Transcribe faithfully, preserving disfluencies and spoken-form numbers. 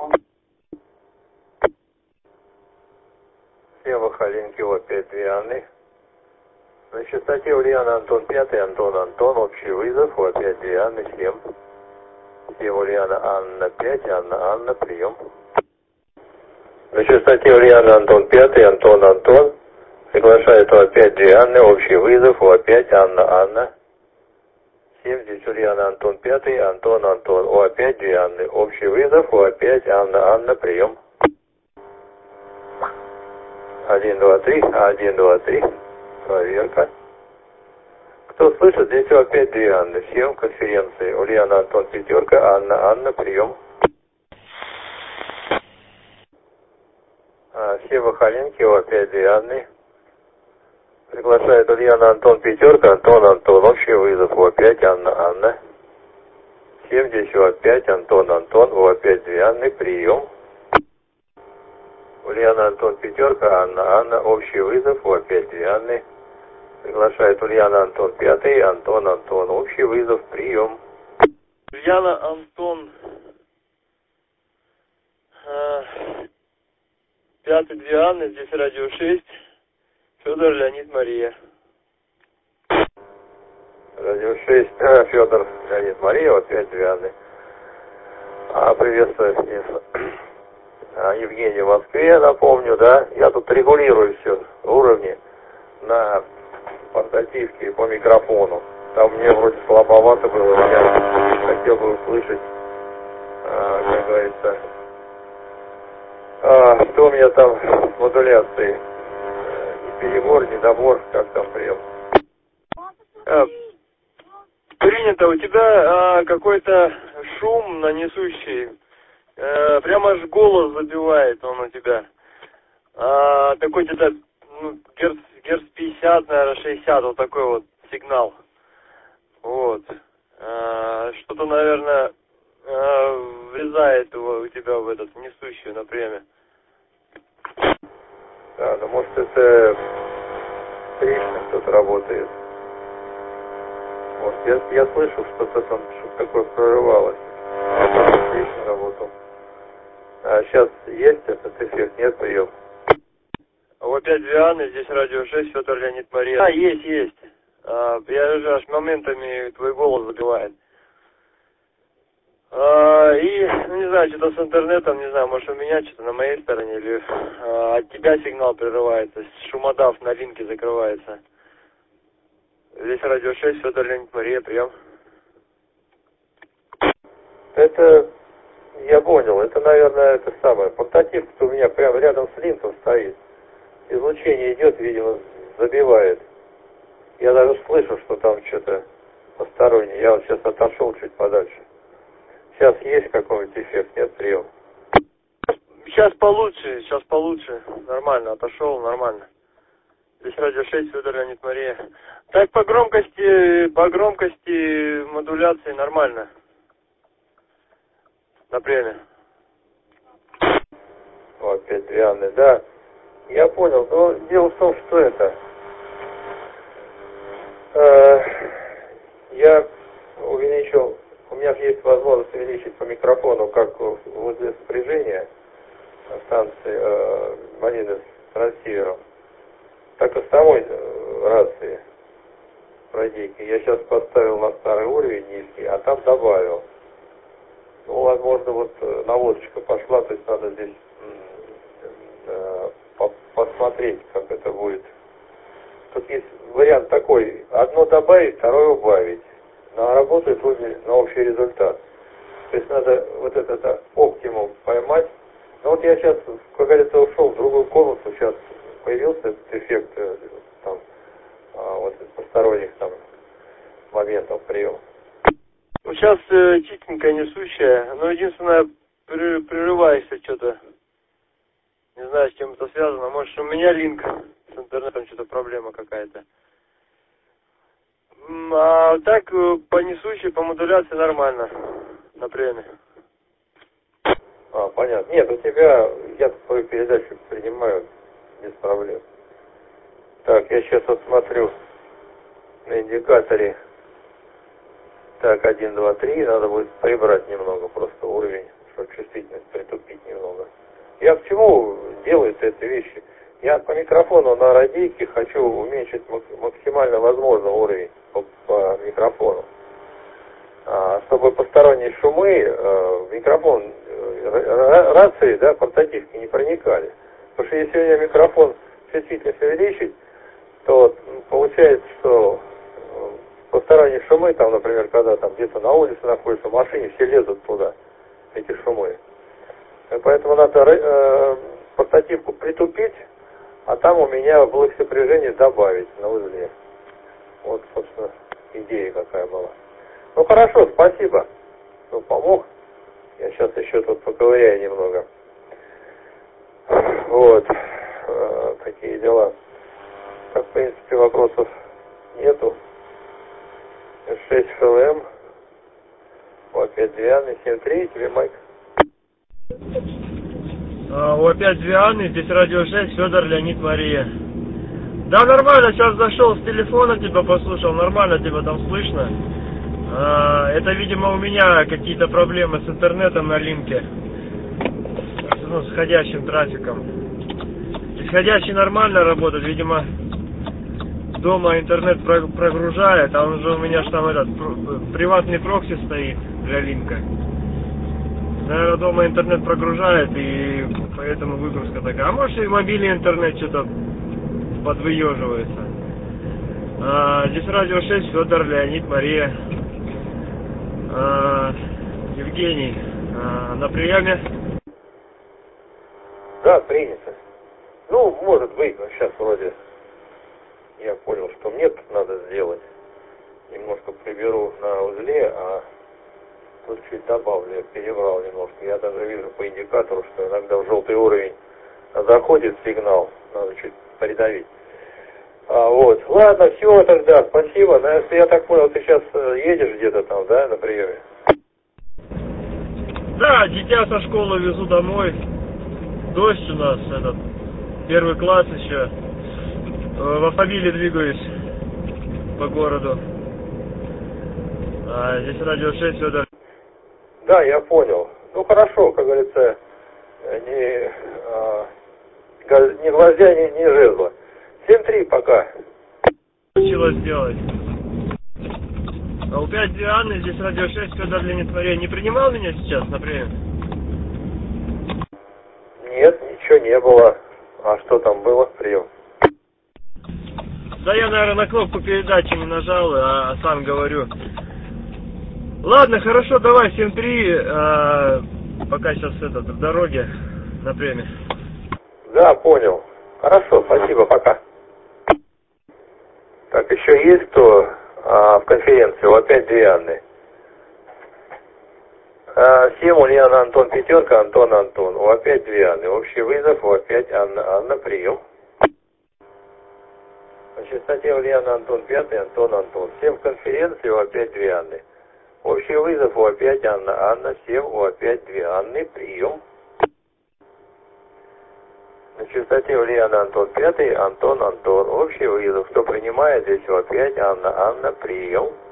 Сева Халенкио, опять две Анны. На частоте Ульяна Антон пятый, Антон Антон, общий вызов, у опять две Анны, семь. Сева Ульяна Анна пять, Анна Анна, прием. На частоте Ульяна Антон пятый, Антон Антон, приглашает у опять две Анны, общий вызов, у опять Анна Анна. семь, здесь Ульяна Антон пятый, Антон Антон, у опять две Анны, общий вызов, у опять Анна Анна, прием. один, два, три, один, два, три, проверка. Кто слышит, здесь опять две Анны, всем конференции. Ульяна Антон пятерка, Анна Анна, прием. А, Сева Халенкио, опять две Анны. Приглашает Ульяна Антон пятерка, Антон Антон, общий вызов, у опять Анна Анна. семь, здесь у опять Антон Антон, у опять две Анны, прием. Ульяна Антон пятерка, Анна Анна, общий вызов, у опять две Анны. Приглашает Ульяна Антон пятый, Антон Антон, общий вызов, прием. Ульяна Антон э, пятый, две Анны, здесь радио шесть, Федор, Леонид, Мария. Радио шесть, э, Федор, Леонид, Мария, опять две Анны. А, приветствую, а, Евгений в Москве, напомню, да, я тут регулирую все уровни на портативке по микрофону. Там мне вроде слабовато было, я хотел бы услышать, а, как говорится, а, что у меня там с модуляцией, не перебор, не добор, как там прием. А, принято, у тебя а, какой-то шум на несущий, а, прямо аж голос забивает он у тебя. А, такой где-то ну, герц, герц пятьдесят, наверное, шестьдесят, вот такой вот сигнал. Вот. А, что-то, наверное, а, врезает его, у тебя в этот несущий на приеме. Да, ну может это лично кто-то работает. Вот, я, я слышал, что-то там, что-то такое прорывалось. Отлично работал. А сейчас есть этот эффект? Нет, прием? У опять две Анны, здесь радио шесть, Федор, Леонид, Мария. А, есть, есть. А, я же аж моментами твой голос забивает. А, и, ну не знаю, что-то с интернетом, не знаю, может у меня что-то на моей стороне, или а, от тебя сигнал прерывается, шумодав на линке закрывается. Здесь радио шесть, Федор, Леонид, Мария, прием. Это, я понял, это, наверное, это самое. Портативка у меня прямо рядом с линком стоит. Излучение идет, видимо, забивает. Я даже слышу, что там что-то постороннее. Я вот сейчас отошел чуть подальше. Сейчас есть какой-нибудь эффект? Нет, прием? Сейчас получше, сейчас получше. Нормально, отошел, нормально. Здесь радио шесть, Федор, Леонид, Мария. Так, по громкости, по громкости модуляции нормально. На приеме. О, опять две Анны, да. Я понял, но дело в том, что это... Э, я увеличил... У меня же есть возможность увеличить по микрофону, как возле сопряжения станции э, малины с трансивером, так и с самой э, рации радийки. Я сейчас поставил на старый уровень низкий, а там добавил. Ну, возможно, вот наводочка пошла, то есть надо здесь э, посмотреть, как это будет. Тут есть вариант такой: одно добавить, второе убавить. Но работает обе на общий результат. То есть надо вот этот оптимум поймать. Но вот я сейчас, как говорится, ушел в другую комнату, сейчас появился этот эффект там, вот посторонних там моментов приема. Ну, сейчас э, чистенькая несущая, но единственное, прерываешься что-то. Не знаю, с чем это связано. Может, у меня линк с интернетом, что-то проблема какая-то. А так, по несущей, по модуляции нормально на приеме. А, понятно. Нет, у тебя, я твою передачу принимаю без проблем. Так, я сейчас вот смотрю на индикаторе. Так, один, два, три. Надо будет прибрать немного просто уровень, чтобы чувствительность притупить. почему делаются эти вещи? Я по микрофону на радийке хочу уменьшить максимально возможный уровень по, по микрофону. А, чтобы посторонние шумы э, в микрофон э, рации, да, портативки не проникали. Потому что если я микрофон чувствительность увеличить, то получается, что посторонние шумы, там, например, когда там где-то на улице находишься, в машине, все лезут туда, эти шумы. И поэтому надо э, портативку притупить, а там у меня блок сопряжения добавить на узле. Вот, собственно, идея какая была. Ну хорошо, спасибо, что помог. Я сейчас еще тут поковыряю немного. Вот, э, такие дела. Так, в принципе, вопросов нету. шесть эф эм, о пять две Анны, семь три, тебе майк. О пять две Анны, здесь радио шесть, Федор, Леонид, Мария. Да, нормально, сейчас зашел с телефона, тебя послушал, нормально тебя там слышно. А, это, видимо, у меня какие-то проблемы с интернетом на линке. Ну, с входящим трафиком. Исходящий нормально работает, видимо, дома интернет прогружает, а он же у меня же там этот приватный прокси стоит для линка. Наверное, дома интернет прогружает, и поэтому выгрузка такая. А может и мобильный интернет что-то подвыеживается. А, здесь радио шесть, Федор, Леонид, Мария. А, Евгений, а, на приеме? Да, принято. Ну, может быть, но сейчас вроде я понял, что мне тут надо сделать. Немножко приберу на узле, а тут чуть добавлю, я перебрал немножко. Я даже вижу по индикатору, что иногда в желтый уровень заходит сигнал, надо чуть придавить. А, вот. Ладно, все тогда, спасибо. Наверное, я так понял, ты сейчас едешь где-то там, да, на приеме? Да, дитя со школы везу домой. Дождь у нас, этот, первый класс еще. В автомобиле двигаюсь по городу. А, здесь радио шесть, Федор. Да, я понял. Ну хорошо, как говорится, не, а, не гвоздя, не, не жезла. семь три пока. Получилось сделать. А у пять две Анны, здесь радио шесть, Федор, Леонид, Мария. Не принимал меня сейчас на прием? Нет, ничего не было. А что там было, прием? Да я, наверное, на кнопку передачи не нажал, а сам говорю. Ладно, хорошо, давай, семь три, а, пока сейчас этот, в дороге, на приеме. Да, понял. Хорошо, спасибо, пока. Так, еще есть кто а, в конференции? У опять две Анны. А, семь Ульяна, Антон, пятерка, Антон, Антон. У опять две Анны. Общий вызов, у опять Анна, Анна, прием. На частоте Ульяна, Антон, пятый, Антон, Антон. Всем в конференции, у опять две Анны. Общий вызов, у опять Анна, Анна, всем, у опять две Анны, прием. На частоте Ульяна, Антон, пятый, Антон, Антон. Общий вызов. Кто принимает, здесь у опять Анна, Анна, прием.